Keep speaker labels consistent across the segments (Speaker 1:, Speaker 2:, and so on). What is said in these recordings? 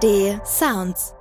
Speaker 1: ARD Sounds.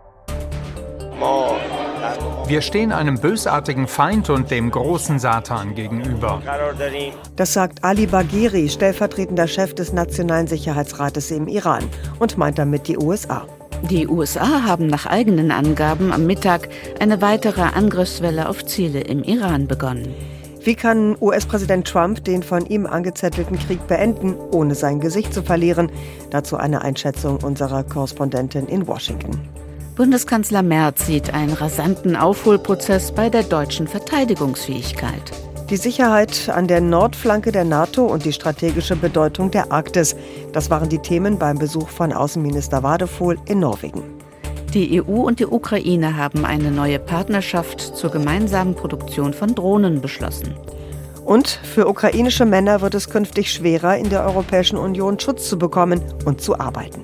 Speaker 2: Wir stehen einem bösartigen Feind und dem großen Satan gegenüber.
Speaker 3: Das sagt Ali Bagheri, stellvertretender Chef des Nationalen Sicherheitsrates im Iran, und meint damit die USA.
Speaker 4: Die USA haben nach eigenen Angaben am Mittag eine weitere Angriffswelle auf Ziele im Iran begonnen.
Speaker 3: Wie kann US-Präsident Trump den von ihm angezettelten Krieg beenden, ohne sein Gesicht zu verlieren? Dazu eine Einschätzung unserer Korrespondentin in Washington.
Speaker 4: Bundeskanzler Merz sieht einen rasanten Aufholprozess bei der deutschen Verteidigungsfähigkeit.
Speaker 3: Die Sicherheit an der Nordflanke der NATO und die strategische Bedeutung der Arktis. Das waren die Themen beim Besuch von Außenminister Wadephol in Norwegen.
Speaker 4: Die EU und die Ukraine haben eine neue Partnerschaft zur gemeinsamen Produktion von Drohnen beschlossen.
Speaker 3: Und für ukrainische Männer wird es künftig schwerer, in der Europäischen Union Schutz zu bekommen und zu arbeiten.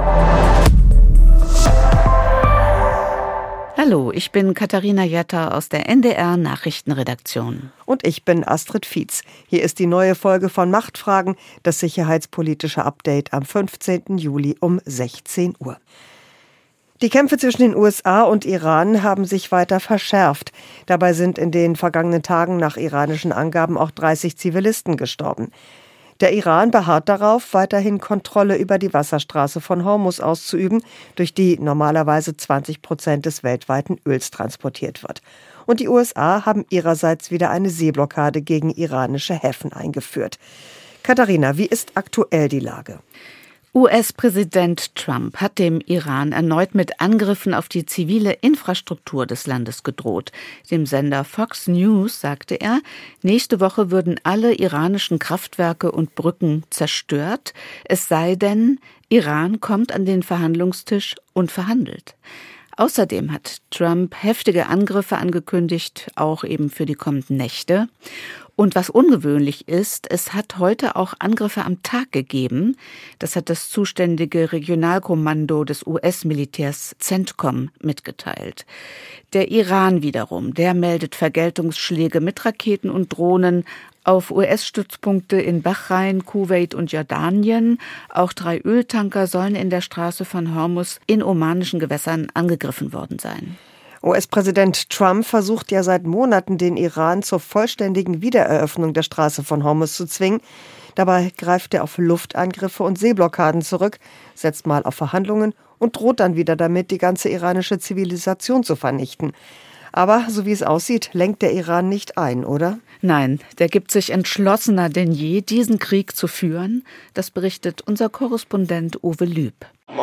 Speaker 4: Hallo, ich bin Katharina Jatta aus der NDR Nachrichtenredaktion.
Speaker 3: Und ich bin Astrid Fietz. Hier ist die neue Folge von Machtfragen, das sicherheitspolitische Update am 15. Juli um 16 Uhr. Die Kämpfe zwischen den USA und Iran haben sich weiter verschärft. Dabei sind in den vergangenen Tagen nach iranischen Angaben auch 30 Zivilisten gestorben. Der Iran beharrt darauf, weiterhin Kontrolle über die Wasserstraße von Hormuz auszuüben, durch die normalerweise 20% des weltweiten Öls transportiert wird. Und die USA haben ihrerseits wieder eine Seeblockade gegen iranische Häfen eingeführt. Katharina, wie ist aktuell die Lage?
Speaker 4: US-Präsident Trump hat dem Iran erneut mit Angriffen auf die zivile Infrastruktur des Landes gedroht. Dem Sender Fox News sagte er, nächste Woche würden alle iranischen Kraftwerke und Brücken zerstört, es sei denn, Iran kommt an den Verhandlungstisch und verhandelt. Außerdem hat Trump heftige Angriffe angekündigt, auch eben für die kommenden Nächte. Und was ungewöhnlich ist, es hat heute auch Angriffe am Tag gegeben. Das hat das zuständige Regionalkommando des US-Militärs CENTCOM mitgeteilt. Der Iran wiederum, der meldet Vergeltungsschläge mit Raketen und Drohnen auf US-Stützpunkte in Bahrain, Kuwait und Jordanien. Auch 3 Öltanker sollen in der Straße von Hormuz in omanischen Gewässern angegriffen worden sein.
Speaker 3: US-Präsident Trump versucht ja seit Monaten, den Iran zur vollständigen Wiedereröffnung der Straße von Hormuz zu zwingen. Dabei greift er auf Luftangriffe und Seeblockaden zurück, setzt mal auf Verhandlungen und droht dann wieder damit, die ganze iranische Zivilisation zu vernichten. Aber so wie es aussieht, lenkt der Iran nicht ein, oder?
Speaker 4: Nein, der gibt sich entschlossener denn je, diesen Krieg zu führen. Das berichtet unser Korrespondent Uwe Lüb.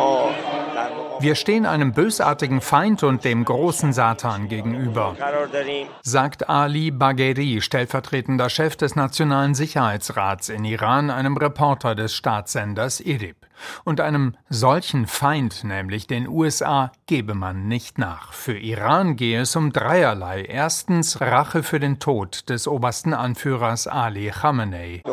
Speaker 2: Wir stehen einem bösartigen Feind und dem großen Satan gegenüber, sagt Ali Bagheri, stellvertretender Chef des Nationalen Sicherheitsrats in Iran, einem Reporter des Staatssenders IRIB. Und einem solchen Feind, nämlich den USA, gebe man nicht nach. Für Iran gehe es um dreierlei. Erstens Rache für den Tod des obersten Anführers Ali Khamenei.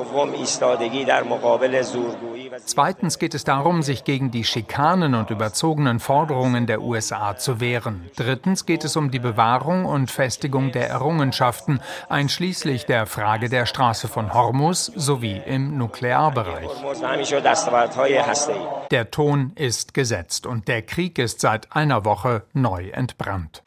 Speaker 2: Zweitens geht es darum, sich gegen die Schikanen und überzogenen Forderungen der USA zu wehren. Drittens geht es um die Bewahrung und Festigung der Errungenschaften, einschließlich der Frage der Straße von Hormuz sowie im Nuklearbereich. Der Ton ist gesetzt und der Krieg ist seit einer Woche neu entbrannt.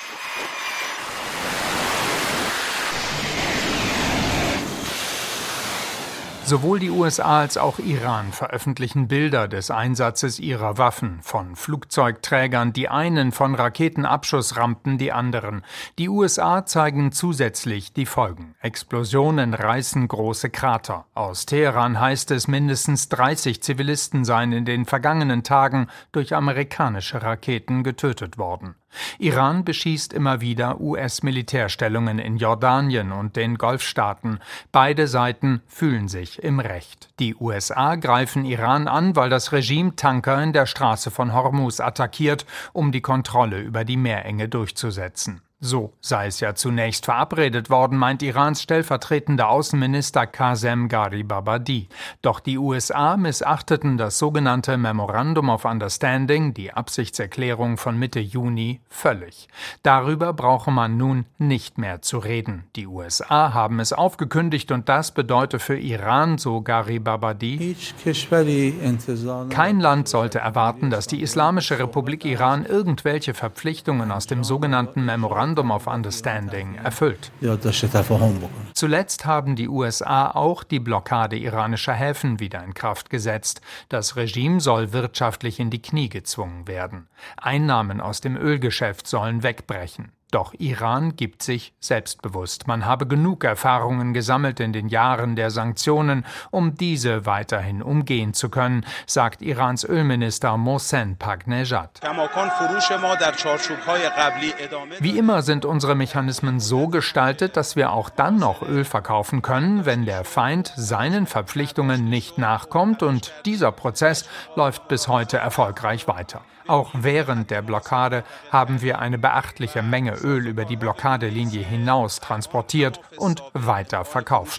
Speaker 2: Sowohl die USA als auch Iran veröffentlichen Bilder des Einsatzes ihrer Waffen, von Flugzeugträgern die einen, von Raketenabschussrampen die anderen. Die USA zeigen zusätzlich die Folgen. Explosionen reißen große Krater. Aus Teheran heißt es, mindestens 30 Zivilisten seien in den vergangenen Tagen durch amerikanische Raketen getötet worden. Iran beschießt immer wieder US-Militärstellungen in Jordanien und den Golfstaaten. Beide Seiten fühlen sich im Recht. Die USA greifen Iran an, weil das Regime Tanker in der Straße von Hormuz attackiert, um die Kontrolle über die Meerenge durchzusetzen. So sei es ja zunächst verabredet worden, meint Irans stellvertretender Außenminister Qasem Gharibabadi. Doch die USA missachteten das sogenannte Memorandum of Understanding, die Absichtserklärung von Mitte Juni, völlig. Darüber brauche man nun nicht mehr zu reden. Die USA haben es aufgekündigt und das bedeutet für Iran, so Gharibabadi, kein Land sollte erwarten, dass die Islamische Republik Iran irgendwelche Verpflichtungen aus dem sogenannten Memorandum of Understanding erfüllt. Zuletzt haben die USA auch die Blockade iranischer Häfen wieder in Kraft gesetzt. Das Regime soll wirtschaftlich in die Knie gezwungen werden. Einnahmen aus dem Ölgeschäft sollen wegbrechen. Doch Iran gibt sich selbstbewusst. Man habe genug Erfahrungen gesammelt in den Jahren der Sanktionen, um diese weiterhin umgehen zu können, sagt Irans Ölminister Mohsen Pagnejad. Wie immer sind unsere Mechanismen so gestaltet, dass wir auch dann noch Öl verkaufen können, wenn der Feind seinen Verpflichtungen nicht nachkommt, und dieser Prozess läuft bis heute erfolgreich weiter. Auch während der Blockade haben wir eine beachtliche Menge Öl über die Blockadelinie hinaus transportiert und weiter verkauft.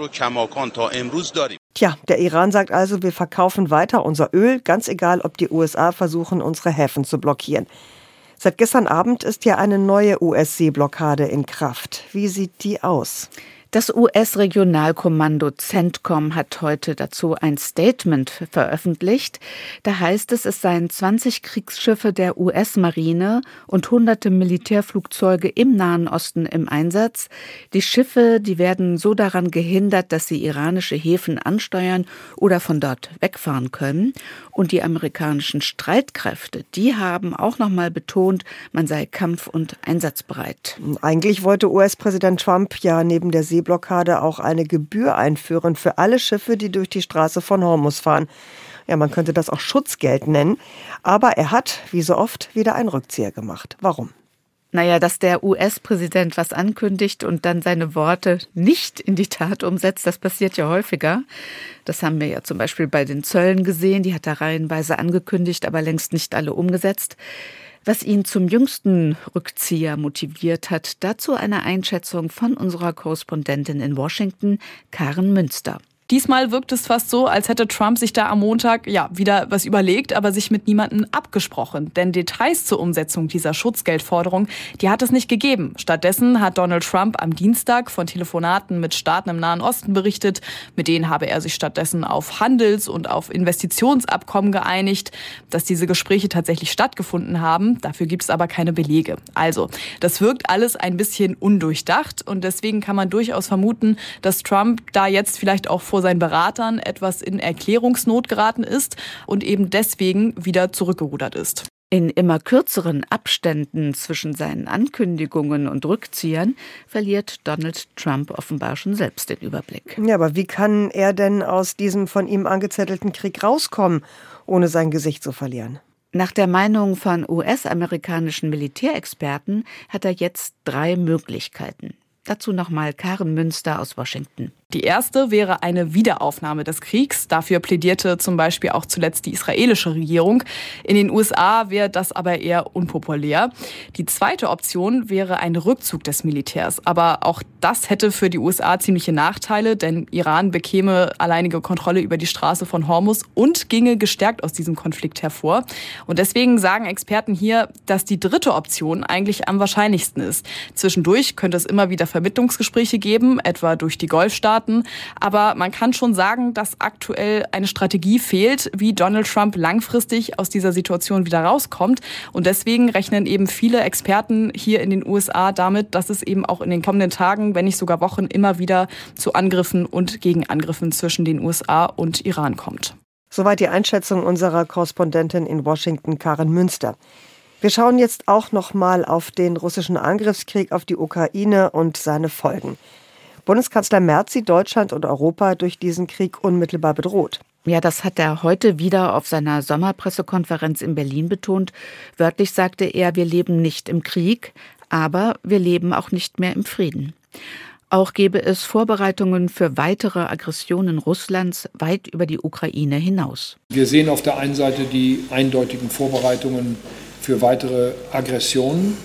Speaker 3: Tja, der Iran sagt also, wir verkaufen weiter unser Öl, ganz egal, ob die USA versuchen, unsere Häfen zu blockieren. Seit gestern Abend ist ja eine neue US-Seeblockade in Kraft. Wie sieht die aus?
Speaker 4: Das US-Regionalkommando CENTCOM hat heute dazu ein Statement veröffentlicht. Da heißt es, es seien 20 Kriegsschiffe der US-Marine und hunderte Militärflugzeuge im Nahen Osten im Einsatz. Die Schiffe, die werden so daran gehindert, dass sie iranische Häfen ansteuern oder von dort wegfahren können. Und die amerikanischen Streitkräfte, die haben auch nochmal betont, man sei kampf- und einsatzbereit.
Speaker 3: Eigentlich wollte US-Präsident Trump ja neben der Seeblockade auch eine Gebühr einführen für alle Schiffe, die durch die Straße von Hormuz fahren. Ja, man könnte das auch Schutzgeld nennen. Aber er hat, wie so oft, wieder einen Rückzieher gemacht. Warum?
Speaker 4: Naja, dass der US-Präsident was ankündigt und dann seine Worte nicht in die Tat umsetzt, das passiert ja häufiger. Das haben wir ja zum Beispiel bei den Zöllen gesehen. Die hat er reihenweise angekündigt, aber längst nicht alle umgesetzt. Was ihn zum jüngsten Rückzieher motiviert hat, dazu eine Einschätzung von unserer Korrespondentin in Washington, Karen Münster.
Speaker 1: Diesmal wirkt es fast so, als hätte Trump sich da am Montag wieder was überlegt, aber sich mit niemandem abgesprochen. Denn Details zur Umsetzung dieser Schutzgeldforderung, die hat es nicht gegeben. Stattdessen hat Donald Trump am Dienstag von Telefonaten mit Staaten im Nahen Osten berichtet. Mit denen habe er sich stattdessen auf Handels- und auf Investitionsabkommen geeinigt. Dass diese Gespräche tatsächlich stattgefunden haben, dafür gibt es aber keine Belege. Also, das wirkt alles ein bisschen undurchdacht und deswegen kann man durchaus vermuten, dass Trump da jetzt vielleicht auch vor seinen Beratern etwas in Erklärungsnot geraten ist und eben deswegen wieder zurückgerudert ist.
Speaker 4: In immer kürzeren Abständen zwischen seinen Ankündigungen und Rückziehern verliert Donald Trump offenbar schon selbst den Überblick.
Speaker 3: Ja, aber wie kann er denn aus diesem von ihm angezettelten Krieg rauskommen, ohne sein Gesicht zu verlieren?
Speaker 4: Nach der Meinung von US-amerikanischen Militärexperten hat er jetzt 3 Möglichkeiten. Dazu nochmal Karen Münster aus Washington.
Speaker 1: Die erste wäre eine Wiederaufnahme des Kriegs. Dafür plädierte zum Beispiel auch zuletzt die israelische Regierung. In den USA wäre das aber eher unpopulär. Die zweite Option wäre ein Rückzug des Militärs. Aber auch das hätte für die USA ziemliche Nachteile, denn Iran bekäme alleinige Kontrolle über die Straße von Hormuz und ginge gestärkt aus diesem Konflikt hervor. Und deswegen sagen Experten hier, dass die dritte Option eigentlich am wahrscheinlichsten ist. Zwischendurch könnte es immer wieder Vermittlungsgespräche geben, etwa durch die Golfstaaten. Aber man kann schon sagen, dass aktuell eine Strategie fehlt, wie Donald Trump langfristig aus dieser Situation wieder rauskommt. Und deswegen rechnen eben viele Experten hier in den USA damit, dass es eben auch in den kommenden Tagen, wenn nicht sogar Wochen, immer wieder zu Angriffen und Gegenangriffen zwischen den USA und Iran kommt.
Speaker 3: Soweit die Einschätzung unserer Korrespondentin in Washington, Karen Münster. Wir schauen jetzt auch noch mal auf den russischen Angriffskrieg auf die Ukraine und seine Folgen. Bundeskanzler Merz sieht Deutschland und Europa durch diesen Krieg unmittelbar bedroht.
Speaker 4: Ja, das hat er heute wieder auf seiner Sommerpressekonferenz in Berlin betont. Wörtlich sagte er, wir leben nicht im Krieg, aber wir leben auch nicht mehr im Frieden. Auch gäbe es Vorbereitungen für weitere Aggressionen Russlands weit über die Ukraine hinaus.
Speaker 5: Wir sehen auf der einen Seite die eindeutigen Vorbereitungen für weitere Aggressionen.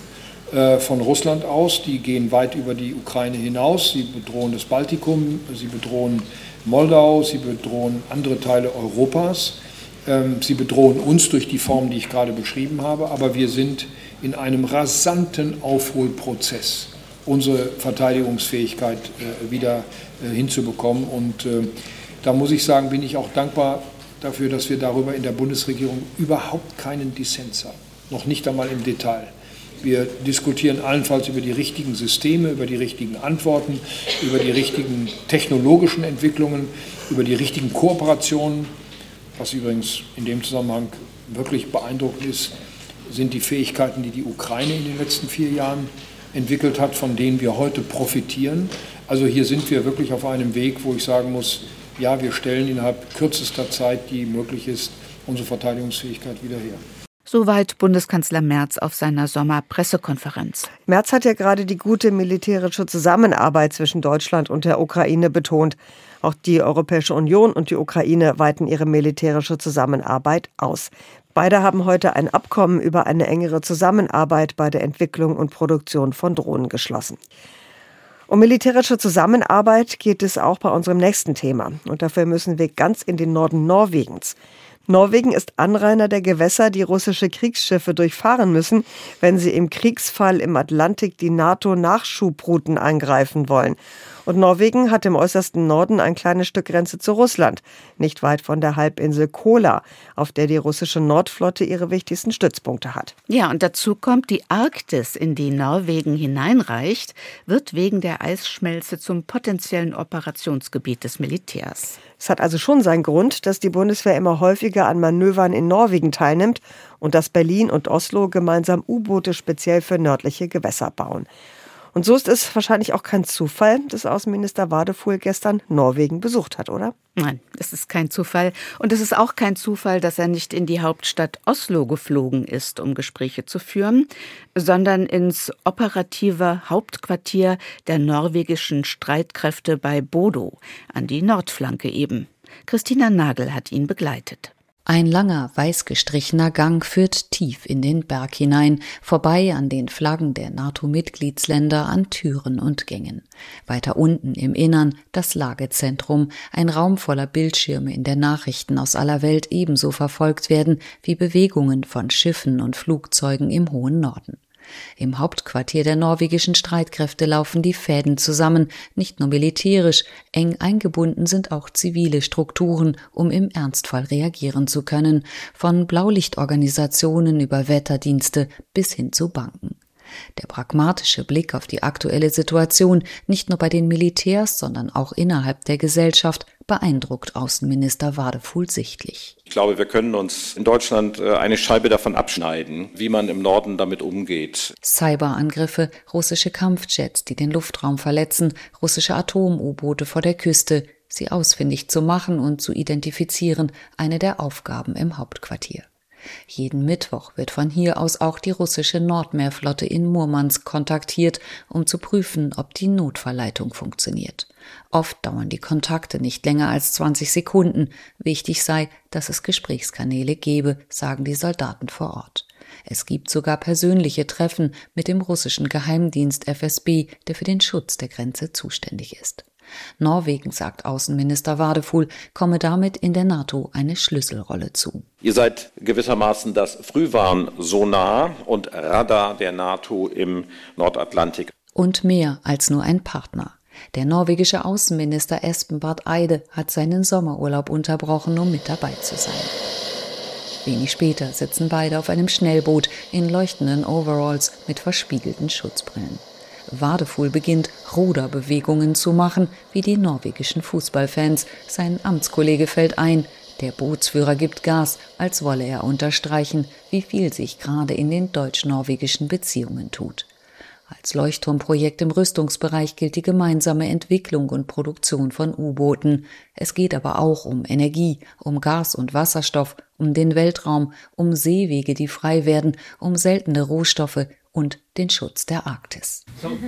Speaker 5: von Russland aus. Die gehen weit über die Ukraine hinaus. Sie bedrohen das Baltikum, sie bedrohen Moldau, sie bedrohen andere Teile Europas. Sie bedrohen uns durch die Formen, die ich gerade beschrieben habe. Aber wir sind in einem rasanten Aufholprozess, unsere Verteidigungsfähigkeit wieder hinzubekommen. Und da muss ich sagen, bin ich auch dankbar dafür, dass wir darüber in der Bundesregierung überhaupt keinen Dissens haben. Noch nicht einmal im Detail. Wir diskutieren allenfalls über die richtigen Systeme, über die richtigen Antworten, über die richtigen technologischen Entwicklungen, über die richtigen Kooperationen. Was übrigens in dem Zusammenhang wirklich beeindruckend ist, sind die Fähigkeiten, die die Ukraine in den letzten 4 Jahren entwickelt hat, von denen wir heute profitieren. Also hier sind wir wirklich auf einem Weg, wo ich sagen muss, ja, wir stellen innerhalb kürzester Zeit, die möglich ist, unsere Verteidigungsfähigkeit wieder her.
Speaker 4: Soweit Bundeskanzler Merz auf seiner Sommerpressekonferenz.
Speaker 3: Merz hat ja gerade die gute militärische Zusammenarbeit zwischen Deutschland und der Ukraine betont. Auch die Europäische Union und die Ukraine weiten ihre militärische Zusammenarbeit aus. Beide haben heute ein Abkommen über eine engere Zusammenarbeit bei der Entwicklung und Produktion von Drohnen geschlossen. Um militärische Zusammenarbeit geht es auch bei unserem nächsten Thema. Und dafür müssen wir ganz in den Norden Norwegens. Norwegen ist Anrainer der Gewässer, die russische Kriegsschiffe durchfahren müssen, wenn sie im Kriegsfall im Atlantik die NATO-Nachschubrouten angreifen wollen. Und Norwegen hat im äußersten Norden ein kleines Stück Grenze zu Russland, nicht weit von der Halbinsel Kola, auf der die russische Nordflotte ihre wichtigsten Stützpunkte hat.
Speaker 4: Ja, und dazu kommt, die Arktis, in die Norwegen hineinreicht, wird wegen der Eisschmelze zum potenziellen Operationsgebiet des Militärs.
Speaker 3: Es hat also schon seinen Grund, dass die Bundeswehr immer häufiger an Manövern in Norwegen teilnimmt und dass Berlin und Oslo gemeinsam U-Boote speziell für nördliche Gewässer bauen. Und so ist es wahrscheinlich auch kein Zufall, dass Außenminister Wadefuhl gestern Norwegen besucht hat, oder?
Speaker 4: Nein, es ist kein Zufall. Und es ist auch kein Zufall, dass er nicht in die Hauptstadt Oslo geflogen ist, um Gespräche zu führen, sondern ins operative Hauptquartier der norwegischen Streitkräfte bei Bodo, an die Nordflanke eben. Christina Nagel hat ihn begleitet.
Speaker 6: Ein langer, weiß gestrichener Gang führt tief in den Berg hinein, vorbei an den Flaggen der NATO-Mitgliedsländer, an Türen und Gängen. Weiter unten im Innern das Lagezentrum, ein Raum voller Bildschirme, in der Nachrichten aus aller Welt ebenso verfolgt werden wie Bewegungen von Schiffen und Flugzeugen im hohen Norden. Im Hauptquartier der norwegischen Streitkräfte laufen die Fäden zusammen, nicht nur militärisch, eng eingebunden sind auch zivile Strukturen, um im Ernstfall reagieren zu können, von Blaulichtorganisationen über Wetterdienste bis hin zu Banken. Der pragmatische Blick auf die aktuelle Situation, nicht nur bei den Militärs, sondern auch innerhalb der Gesellschaft, beeindruckt Außenminister Wadefuhl sichtlich.
Speaker 7: Ich glaube, wir können uns in Deutschland eine Scheibe davon abschneiden, wie man im Norden damit umgeht.
Speaker 6: Cyberangriffe, russische Kampfjets, die den Luftraum verletzen, russische Atom-U-Boote vor der Küste, sie ausfindig zu machen und zu identifizieren, eine der Aufgaben im Hauptquartier. Jeden Mittwoch wird von hier aus auch die russische Nordmeerflotte in Murmansk kontaktiert, um zu prüfen, ob die Notfallleitung funktioniert. Oft dauern die Kontakte nicht länger als 20 Sekunden. Wichtig sei, dass es Gesprächskanäle gebe, sagen die Soldaten vor Ort. Es gibt sogar persönliche Treffen mit dem russischen Geheimdienst FSB, der für den Schutz der Grenze zuständig ist. Norwegen, sagt Außenminister Wadefuhl, komme damit in der NATO eine Schlüsselrolle zu.
Speaker 7: Ihr seid gewissermaßen das Frühwarnsonar und Radar der NATO im Nordatlantik.
Speaker 6: Und mehr als nur ein Partner. Der norwegische Außenminister Espen Barth Eide hat seinen Sommerurlaub unterbrochen, um mit dabei zu sein. Wenig später sitzen beide auf einem Schnellboot in leuchtenden Overalls mit verspiegelten Schutzbrillen. Wadefuhl beginnt, Ruderbewegungen zu machen, wie die norwegischen Fußballfans. Sein Amtskollege fällt ein. Der Bootsführer gibt Gas, als wolle er unterstreichen, wie viel sich gerade in den deutsch-norwegischen Beziehungen tut. Als Leuchtturmprojekt im Rüstungsbereich gilt die gemeinsame Entwicklung und Produktion von U-Booten. Es geht aber auch um Energie, um Gas und Wasserstoff, um den Weltraum, um Seewege, die frei werden, um seltene Rohstoffe und den Schutz der Arktis.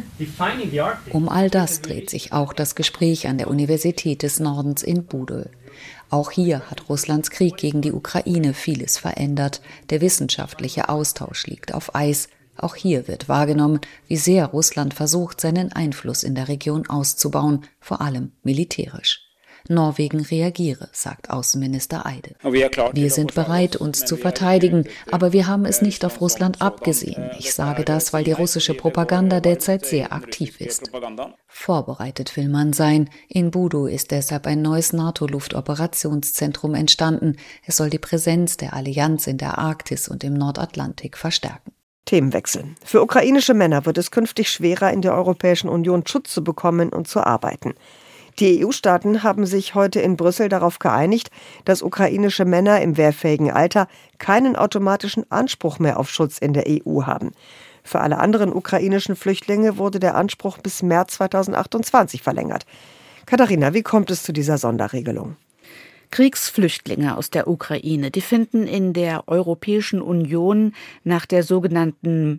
Speaker 6: Um all das dreht sich auch das Gespräch an der Universität des Nordens in Bodø. Auch hier hat Russlands Krieg gegen die Ukraine vieles verändert. Der wissenschaftliche Austausch liegt auf Eis. Auch hier wird wahrgenommen, wie sehr Russland versucht, seinen Einfluss in der Region auszubauen, vor allem militärisch. Norwegen reagiere, sagt Außenminister Eide. Wir sind bereit, uns zu verteidigen, aber wir haben es nicht auf Russland abgesehen. Ich sage das, weil die russische Propaganda derzeit sehr aktiv ist. Vorbereitet will man sein. In Budo ist deshalb ein neues NATO-Luftoperationszentrum entstanden. Es soll die Präsenz der Allianz in der Arktis und im Nordatlantik verstärken.
Speaker 3: Themenwechsel. Für ukrainische Männer wird es künftig schwerer, in der Europäischen Union Schutz zu bekommen und zu arbeiten. Die EU-Staaten haben sich heute in Brüssel darauf geeinigt, dass ukrainische Männer im wehrfähigen Alter keinen automatischen Anspruch mehr auf Schutz in der EU haben. Für alle anderen ukrainischen Flüchtlinge wurde der Anspruch bis März 2028 verlängert. Katharina, wie kommt es zu dieser Sonderregelung?
Speaker 4: Kriegsflüchtlinge aus der Ukraine, die finden in der Europäischen Union nach der sogenannten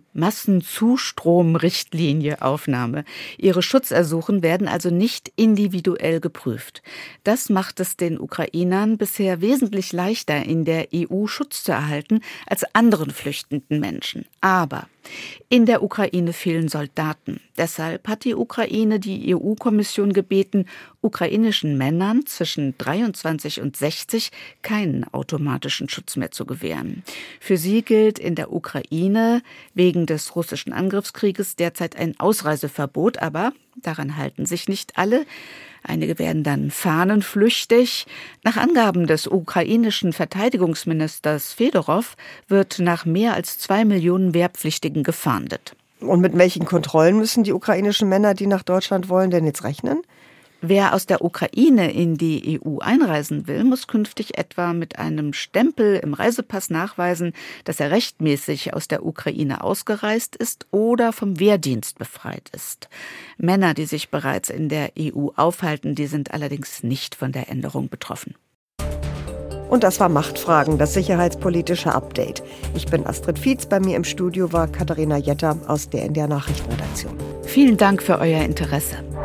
Speaker 4: Massenzustromrichtlinie Aufnahme. Ihre Schutzersuchen werden also nicht individuell geprüft. Das macht es den Ukrainern bisher wesentlich leichter, in der EU Schutz zu erhalten als anderen flüchtenden Menschen. Aber in der Ukraine fehlen Soldaten. Deshalb hat die Ukraine die EU-Kommission gebeten, ukrainischen Männern zwischen 23 und 60 keinen automatischen Schutz mehr zu gewähren. Für sie gilt in der Ukraine wegen des russischen Angriffskrieges derzeit ein Ausreiseverbot, aber daran halten sich nicht alle. Einige werden dann fahnenflüchtig. Nach Angaben des ukrainischen Verteidigungsministers Fedorow wird nach mehr als 2 Millionen Wehrpflichtigen gefahndet.
Speaker 3: Und mit welchen Kontrollen müssen die ukrainischen Männer, die nach Deutschland wollen, denn jetzt rechnen?
Speaker 4: Wer aus der Ukraine in die EU einreisen will, muss künftig etwa mit einem Stempel im Reisepass nachweisen, dass er rechtmäßig aus der Ukraine ausgereist ist oder vom Wehrdienst befreit ist. Männer, die sich bereits in der EU aufhalten, die sind allerdings nicht von der Änderung betroffen.
Speaker 3: Und das war Machtfragen, das sicherheitspolitische Update. Ich bin Astrid Fietz, bei mir im Studio war Katharina Jetter aus der NDR Nachrichtenredaktion.
Speaker 4: Vielen Dank für euer Interesse.